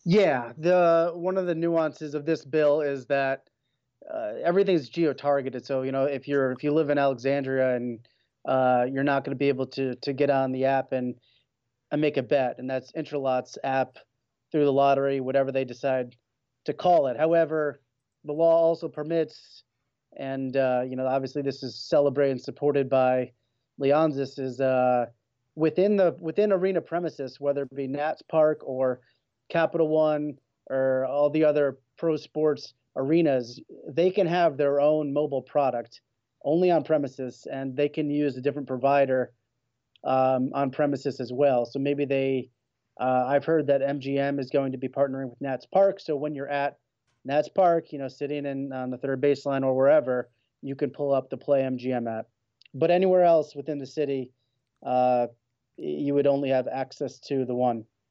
Yeah, the one of the nuances of this bill is that everything's geo-targeted. So if you live in Alexandria and you're not going to be able to get on the app and make a bet, and that's Intralot's app through the lottery, whatever they decide to call it. However, the law also permits, and obviously this is celebrated and supported by Leonsis, is within arena premises, whether it be Nats Park or Capital One or all the other pro sports arenas, they can have their own mobile product only on premises, and they can use a different provider on premises as well. So maybe I've heard that MGM is going to be partnering with Nats Park. So when you're at Nats Park, sitting on the third baseline or wherever, you can pull up the Play MGM app. But anywhere else within the city, you would only have access to the one.